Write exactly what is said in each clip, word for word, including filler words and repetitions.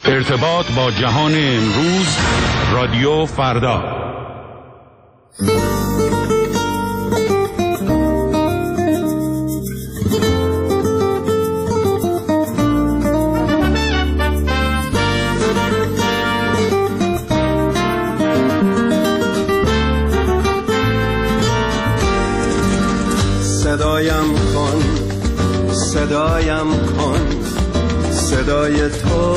ارتباط با جهان امروز، رادیو فردا. صدایم کن، صدایم کن، صدای تو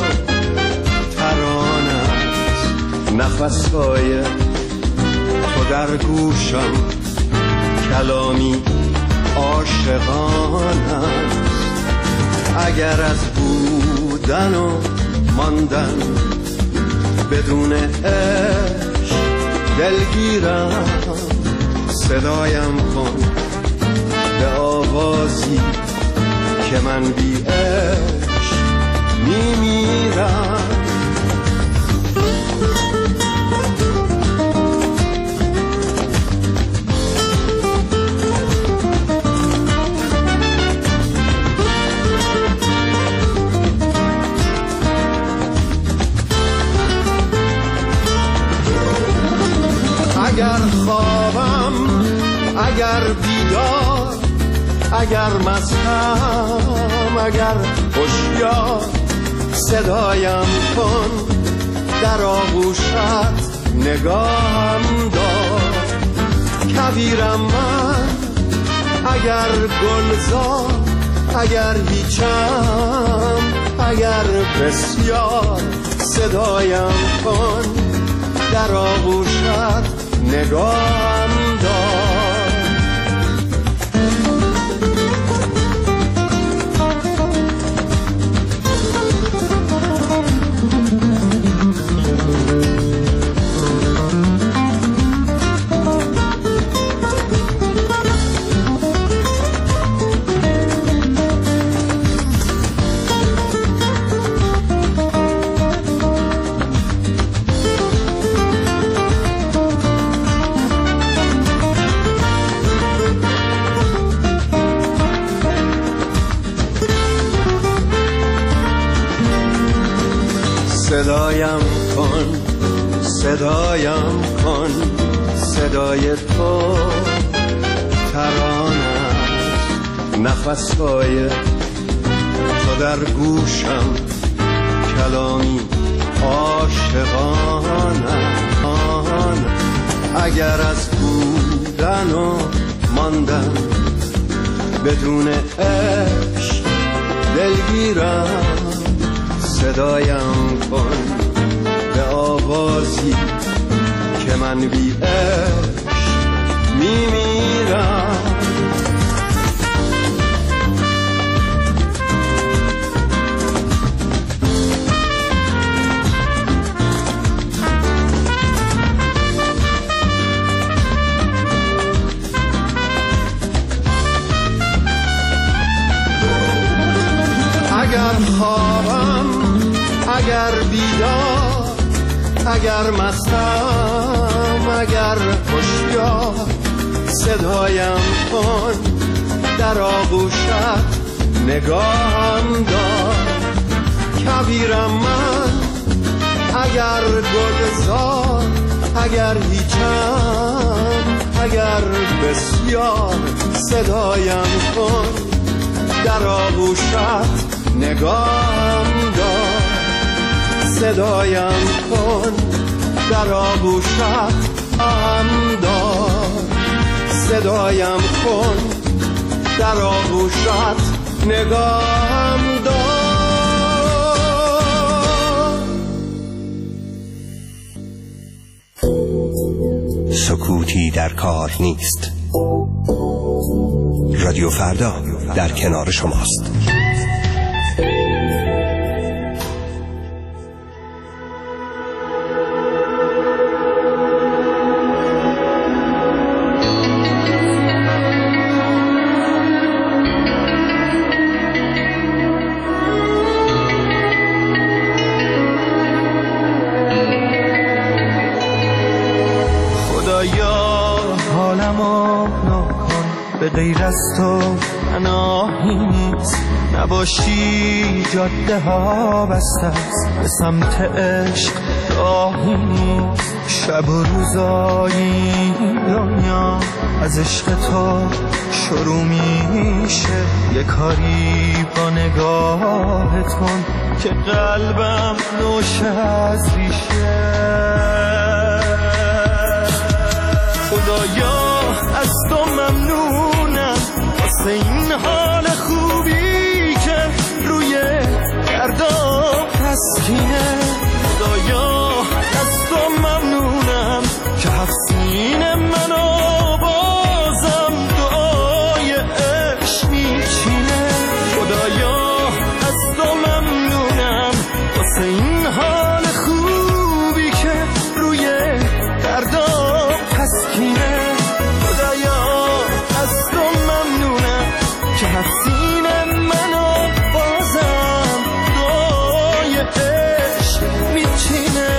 ترانه است، نفس‌های تو در گوشم، کلامی عاشقانه است. اگر از بودن و ماندن بدون عشق دلگیرم، صدایم کن به آوازی که من بی عشق میمیرم. اگر خوابم، اگر بیدار، اگر مستم، اگر هوشیار، صدایم کن، در آغوشت نگاهم دار. کبیرم من، اگر گلزار، اگر هیچم، اگر بسیار، صدایم کن، در آغوشت نگاهم دار. صدایم کن، صدایم کن، صدای تو ترانه است، نفس‌های تو در گوشم، کلامی عاشقانه. اگر از بودن و ماندن بدون عشق دلگیرم، صدایم کن به آوازی که من بی عشق میمیرم. اگر خوابم، اگر بیدار، اگر مستم، اگر هوشیار، صدایم کن، در آغوشت نگاهم دار. کبیرم من، اگر گلزار، اگر هیچم، اگر بسیار، صدایم کن، در آغوشت نگاهم دار. صدایم کن، در آغوشت هم دار. صدایم کن، در آغوشت نگاهم دار. سکوتی در کار نیست. رادیو فردا در کنار شماست. به غیر از تو پناهی نیست، نباشی جاده ها بسته است، به سمت عشق راهی نیست. شب و روزایی دنیا از عشق تو شروع میشه، یه کاری با نگاهتون که قلبم نوشه از ریشه. خدایا از تو ممنونم واسه این حال خوبی که روی دردام تسکینه. خدایا از تو ممنونم که هفت سینه منو بازم دعای عشق میچینه. خدایا از تو ممنونم واسه این حال خوبی که روی دردام تسکینه. خدایا از تو ممنونم که هفت سینه منو بازم دعای عشق میچینه.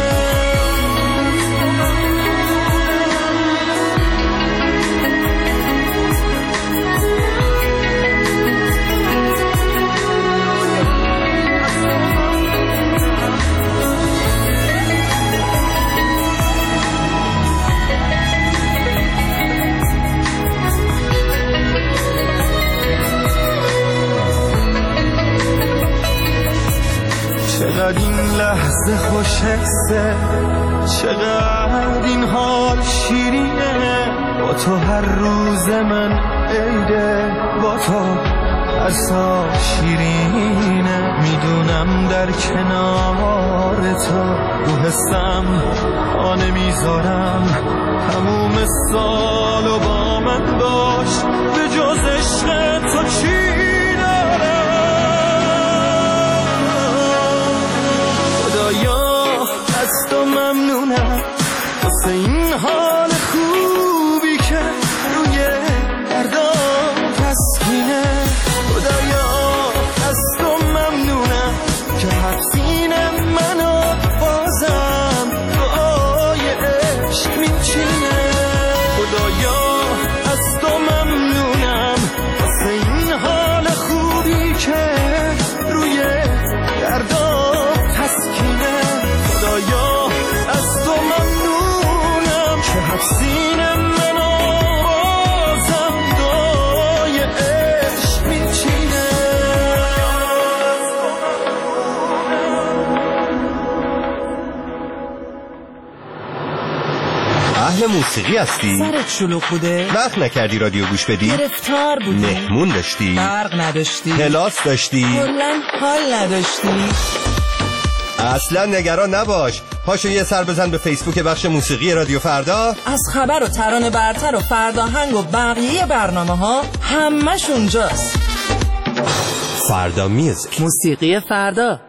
چقدر این لحظه خوشحسه، چقدر این حال شیرینه. با تو هر روز من عیده، با تو هر سال شیرینه. میدونم در کنار تو رو حسم آنه میذارم، تموم سال و با من باش، به جز عشق تو چی از تو ممنونم واسه این حال خوبی که روی دردام تسکینه. خدایا از تو ممنونم که هفت سینه منو بازم دعای عشق میچینه. خدایا از تو ممنونم واسه این حال خوبی که روی دردام تسکینه. خدایا از تو ممنونم که هفت سینه منو بازم دعای عشق میچینه. اهل موسیقی هستی؟ سرت شلوغ بوده؟ وقت نکردی رادیو گوش بدی؟ گرفتار بودی؟ مهمون داشتی؟ برق نداشتی؟ کلاس داشتی؟ کلاً حال نداشتی؟ اصلا نگران نباش، پاشو یه سر بزن به فیسبوک بخش موسیقی رادیو فردا. از خبر و ترانه برتر و فرداهنگ و بقیه برنامه ها همش اونجاست. فردا میوزیک، موسیقی فردا.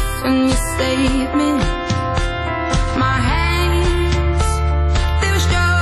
My hands, they were strong.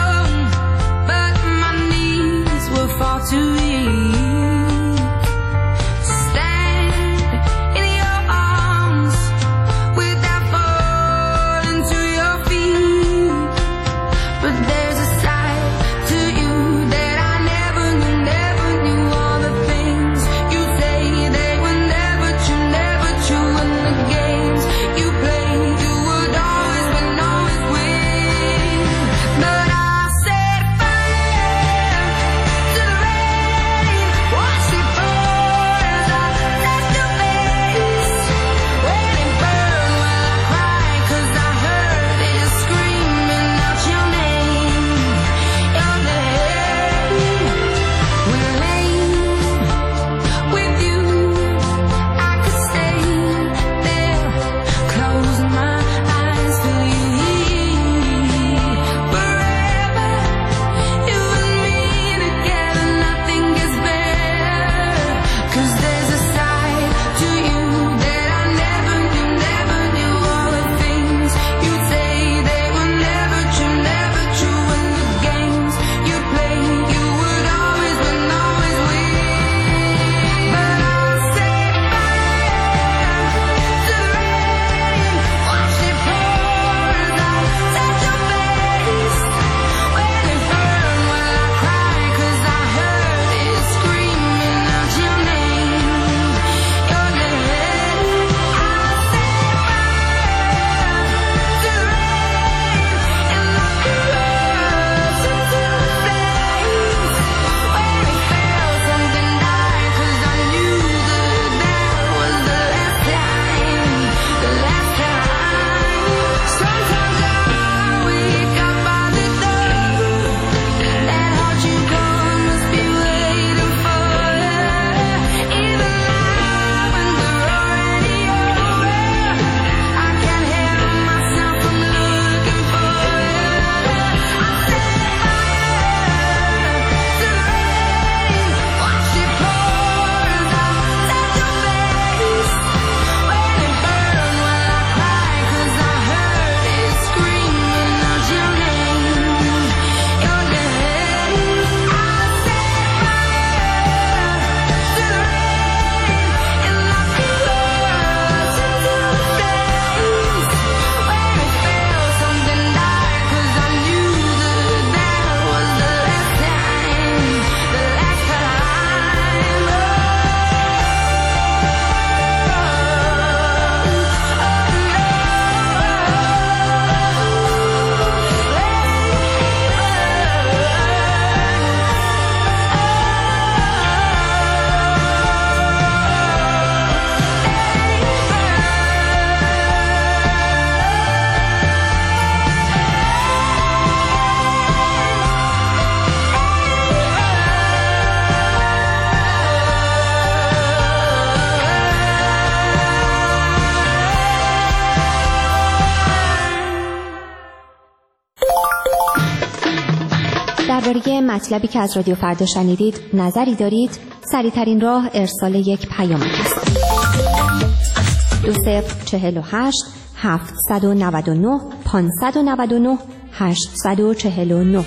درباره مطلبی که از رادیو فردا شنیدید نظری دارید؟ سریع‌ترین راه ارسال یک پیامک است. دو صفر چهل و هشت هفتصد و نود و نه پانصد و نود و نه هشتصد و چهل و نه.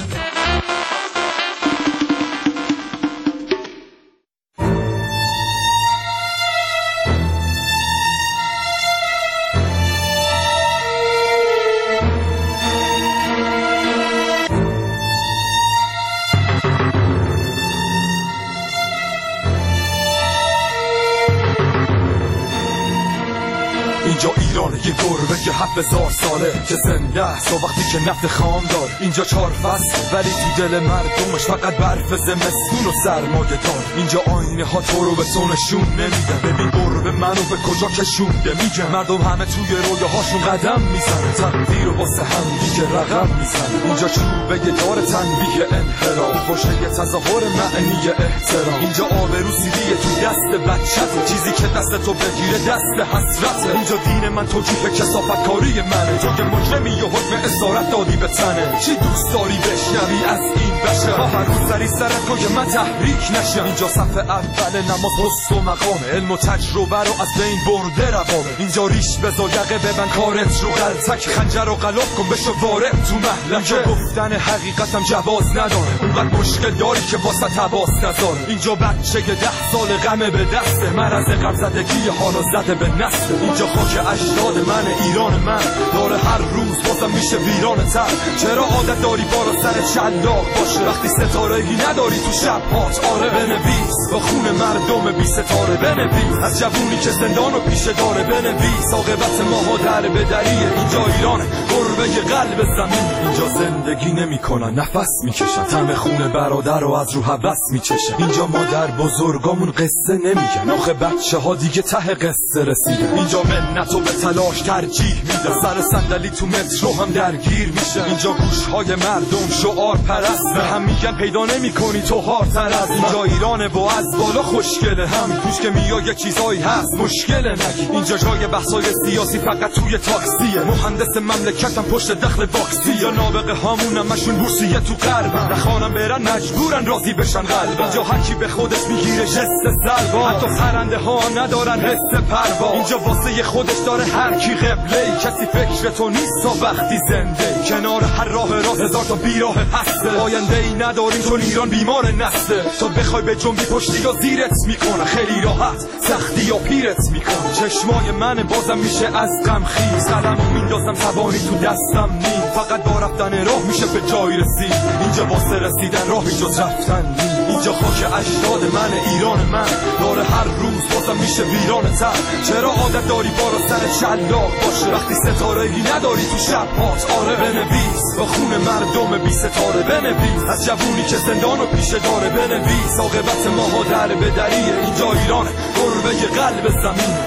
اینجا ایرانه یه گربه که هفت هزار ساله که زنده است و وقتی که نفت خام دار. اینجا چهار فصل ولی تو دل مردمش فقط برف زمستون و سرمایه دار. اینجا آینه ها تو رو به تو نشون نمیده. ببین گربه منو به کجا کشونده. میگه مردم همه توی رویاهاشون قدم میزنه. تقدیر و واسه هم دیگه رقم میزنه. اینجا چوبه دار تنبیه انحرام، پشت تظاهر معنی احترام. اینجا آبرو سیدیه تو دست بچته، چیزی که دست تو بگیره دست حسرته. اینجا دین من توجیه کثافت کاری منه. تو که مجرمی و حکم اسارت دادی به تنه. چی دوست داری بشنوی از این بشه؟ ها هر روز سری سرت کن که من تحریک نشم. اینجا صف اول نماز حس و مقامه، علم و تجربه رو از بین برده روامه. اینجا ریش بزا یقه ببن کارت رو غلطک، خنجر و غلاف کن بشو وارد تو محلکه. گفتن حقیقتم جواز نداره، اونقدر مشکل داری که واسه تباس نذاره. اینجا بچه که ده سال غمه به دسته، مرض غمزدگی حالا زده به نسل. اینجا خاک اجداد من، ایران من داره هر روز بازم میشه ویران تر. چرا عادت داری بالا سر شلاق باشه وقتی ستاره‌ای نداری تو شب هات؟ آره بنویس با خون مردم بی ستاره، بنویس از جوونی که زندان و پیشه داره، بنویس عاقبت ماها در بدریه. اینجا ایران گربه قلب زمین. اینجا زندگی نمیکنن نفس میکشن، طعم خون برادر رو از رو هوس میچشن. اینجا مادر بزرگامون قصه نمیگن، آخه بچه ها دیگه ته قصه رسیدن. اینجا منت و به تلاش ترجیح میدن، سر صندلی تو مترو هم درگیر میشن. اینجا گوشهای مردم شعار پرست، به هم میگن پیدا نمیکنی تو هارتر از. اینجا ایرانه با از بالا خوشگله، همین توش که میای یه چیزایی هست مشکله نگی. اینجا جای بحثای سیاسی فقط توی تاکسیه، مهندس مملکتم پشت دخل باکسی. یا نابغه هامون همشون بورسیه تو غربن، نخوانم برن مجبورن راضی بشن قلبن. اینجا هر کی به خودش میگیره جست سلوا، حتی پرنده ها ندارن حس پروا. اینجا واسه خودش داره هر کی قبله، کسی فکر تو نیست تا وقتی زنده. کنار هر راه راست هزار تا بیراه هسته، آینده ای نداریم چون ایران بیمار نسته. تا بخوای به جنبی پشتی یا زیرت میکنه، خیلی راحت سختی یا پیرت میکنه. چشمای من بازم میشه از غم خیز، قلمو میندازم توانی تو دستم نیم. فقط با رفتن راه میشه به جای رسید، اینجا واسه رسیدن راهی جز رفتن نیم. اینجا خاک اجداد من، ایران من داره هر روز بازم میشه ویران تر. چرا عادت داری بالا سر شلاق باشه وقتی ستاره‌ای نداری تو شب هات؟ آره بنویس با خون مردم بی ستاره، بنویس از جوونی که زندان و پیشه داره، بنویس عاقبت ماها در بدریه. اینجا ایران گربه قلب زمین.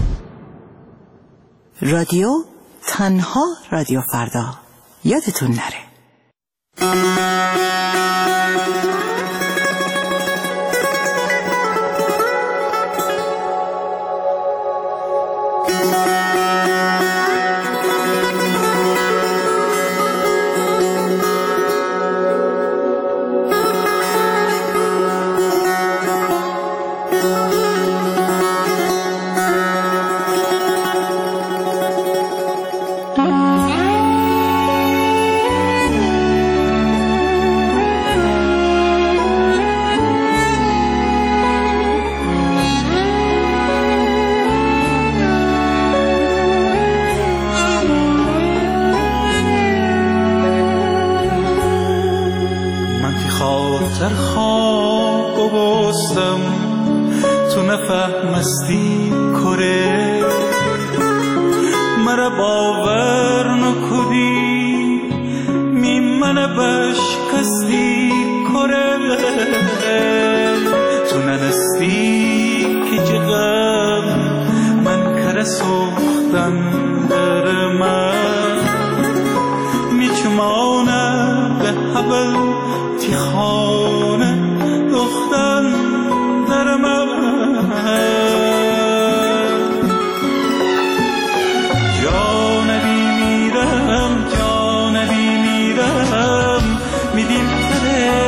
رادیو تنها رادیو فردا، یادتون نره. میدیم تره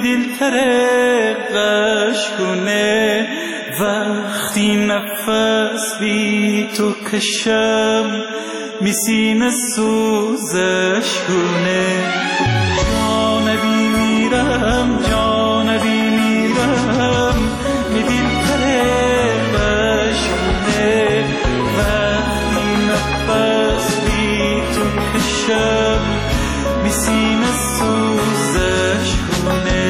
دلترقش کنه وقتی نفس بی تو کشم میسینه سوزش کنه جانبی میرم جانبی میرم می دلترقش کنه وقتی نفس بی تو کشم میسینه سوزش کنه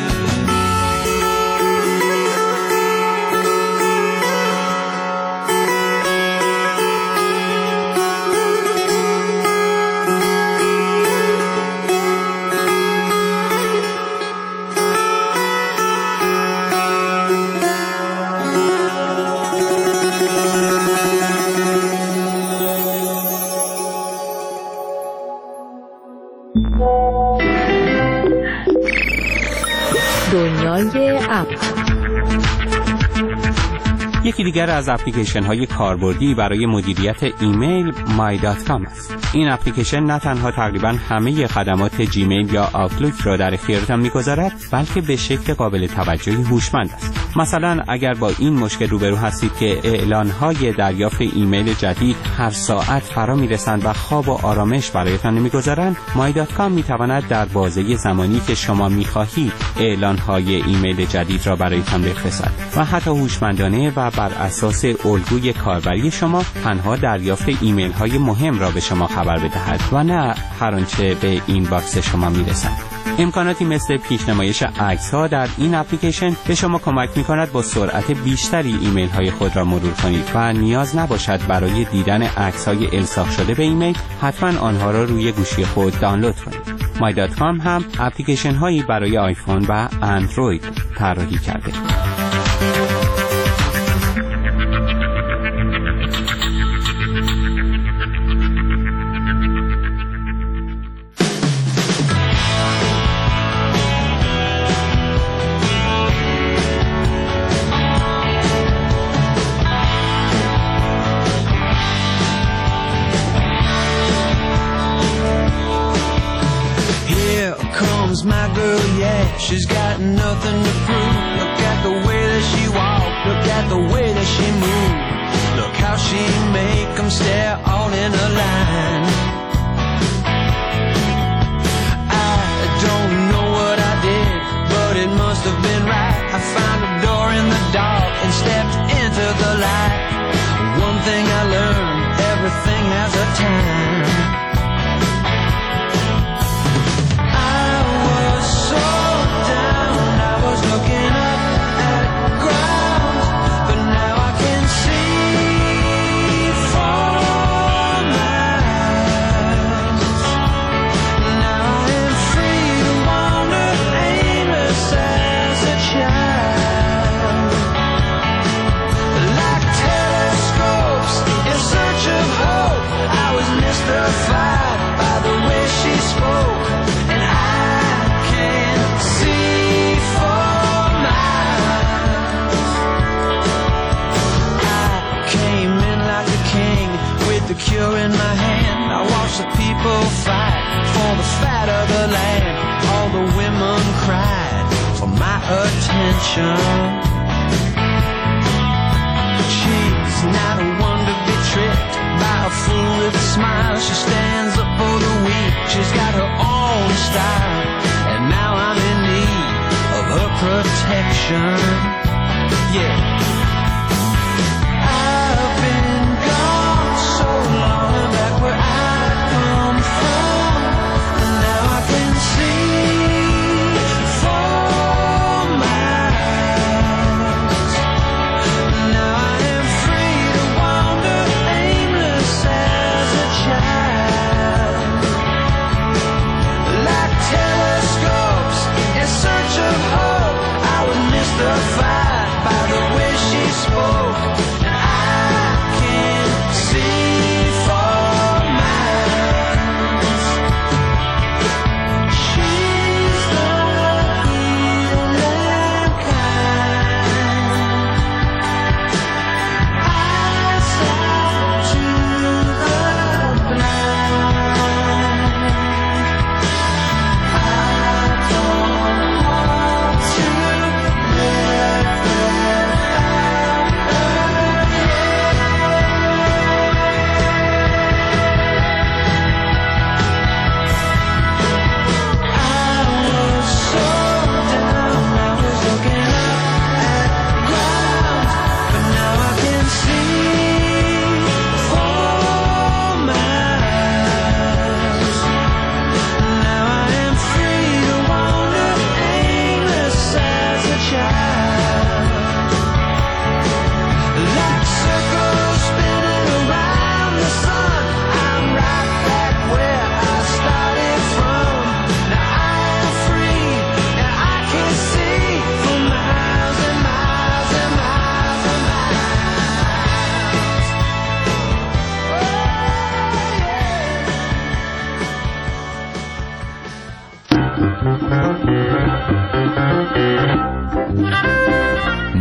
دنیای اپ. یکی دیگر از اپلیکیشن های کاربردی برای مدیریت ایمیل مای دات کام است. این اپلیکیشن نه تنها تقریبا همه خدمات جیمیل یا آوتلوک را در اختیارتان می‌گذارد، بلکه به شکل قابل توجهی هوشمند است. مثلا اگر با این مشکل روبرو هستید که اعلان‌های دریافت ایمیل جدید هر ساعت فرا می‌رسند و خواب و آرامش برایتان نمی‌گذارند، مای دات کام می‌تواند در بازه زمانی که شما می‌خواهید اعلان‌های ایمیل جدید را برایتان بفرستد و حتی هوشمندانه و بر اساس الگوی کاربری شما تنها دریافت ایمیل‌های مهم را به شما خبر بدهد و نه هر آنچه به این باکس شما میرسد. امکاناتی مثل پیشنمایش عکس‌ها در این اپلیکیشن به شما کمک می‌کند با سرعت بیشتری ایمیل‌های خود را مرور کنید و نیاز نباشد برای دیدن عکس‌های الساق شده به ایمیل حتما آنها را روی گوشی خود دانلود کنید. مای دات کام هم اپلیکیشن‌هایی برای آیفون و اندروید طراحی کرده. My girl, yeah, she's got nothing to prove. Look at the way that she walk, look at the way that she move. Look how she make them stare all in a line. I don't know what I did, but it must have been right. I found a door in the dark and stepped into the light. One thing I learned, everything has a time. Looking up at ground, but now I can see for miles. Now I am free to wander aimless as a child. Like telescopes in search of hope, I was mystified by the way she spoke, and I can see for the cure in my hand. I watch the people fight for the fat of the land. All the women cried for my attention. She's not a one to be tricked by a fool with a smile. She stands up for the weak. She's got her own style, and now I'm in need of her protection. Yeah. I've been gone so long back where I come from, and now I can see for miles. Now I am free to wander aimless as a child. Like telescopes in search of hope, I was mystified by the way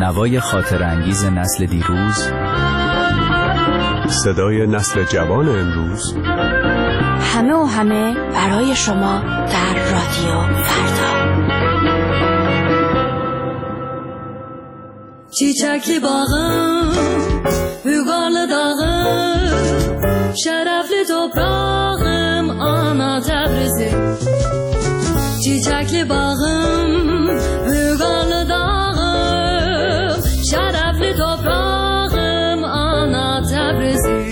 نوای خاطرانگیز نسل دیروز، صدای نسل جوان امروز، همه و همه برای شما در رادیو فردا. Çiçekli bağım, Bügarlı dağım, şerefli toprağım, ana Təbrizim. Çiçekli bağım, Bügarlı dağım, şerefli toprağım, ana Təbrizim.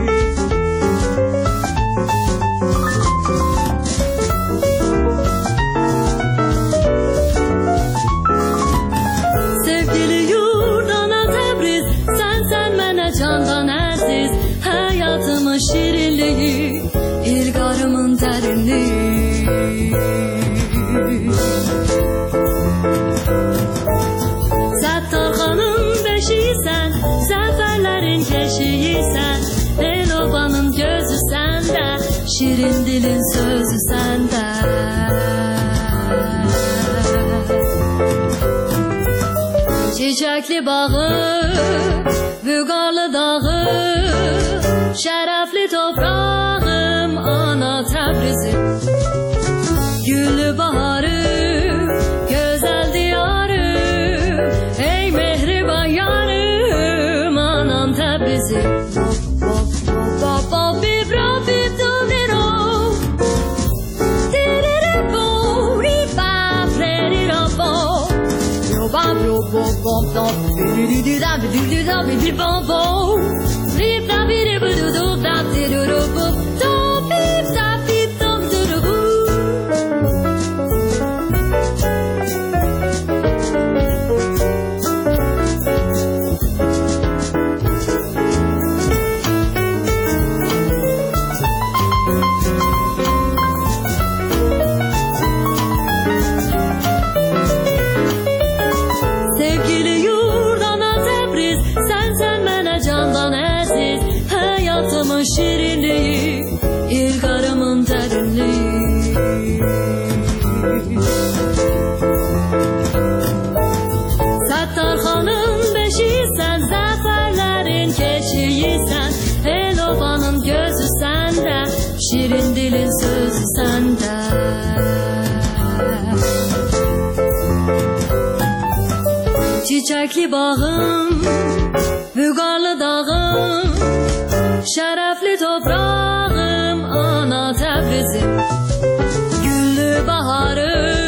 Candan aziz, hayatımın şirinliği, ilgarımın derinliği. Sattarxanın beşiysen, zaferlerin keşiysen, Elobanın gözü sende, şirin dilin sözü sende. Çiçekli bağı, Bügarlı dağı, şerefli toprağım, ana Təbrizim. Güllü baharı, güzel diyarı, ey mehriban yarım, anam Təbrizim. Şirinliği, ilgarımın derinliği. Sattarxanın beşiysen, zaferlerin keşiysen, Elobanın gözü sende, şirin dilin sözü sende. Çiçekli bağım, Bügarlı dağım, şerefli toprağım, ana Təbrizim. Güllü baharı,